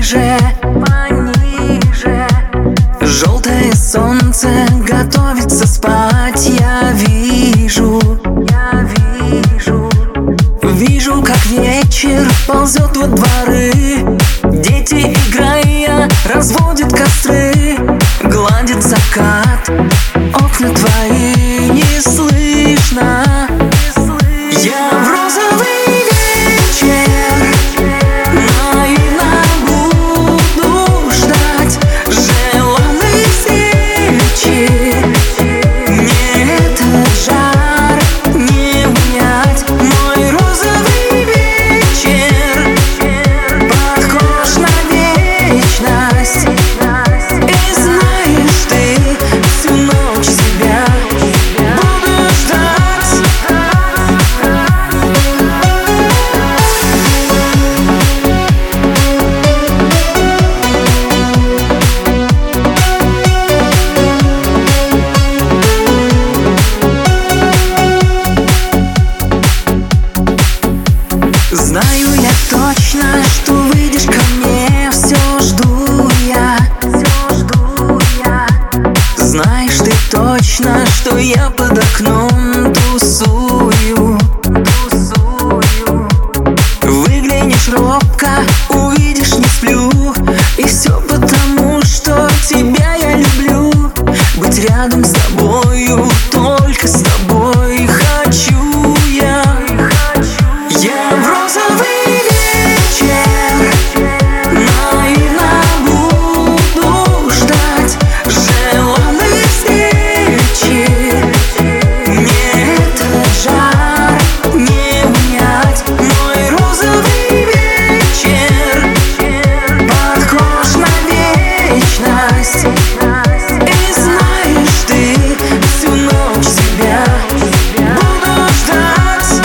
пониже, пониже. Желтое солнце готовится спать. Я вижу, я вижу. Вижу, как вечер ползет во дворы. Дети, играя, разводят костры. Гладит закат, окна твои не слышно. Я в розовый вечер наивно буду ждать желанной встречи. Мне этот жар не унять. Мой розовый вечер похож на вечность. И знаешь ты, всю ночь себя буду ждать. Знаю я точно, что выйдешь ко мне. Все жду я, все жду я. Знаешь ты точно, что я под окном тусую, тусую. Выглянешь робко, увидишь, не сплю. И все потому, что тебя я люблю. Быть рядом с тобою, только с тобой хочу я. Я в розовый вечер наивно буду ждать желанной встречи. Мне этот жар не унять. Мой розовый вечер похож на вечность. И знаешь ты, всю ночь себя буду ждать.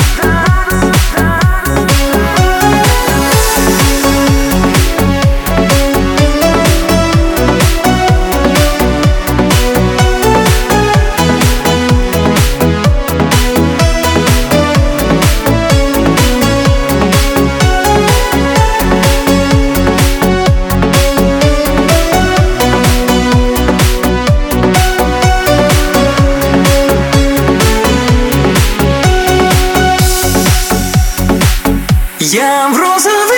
Я в розовом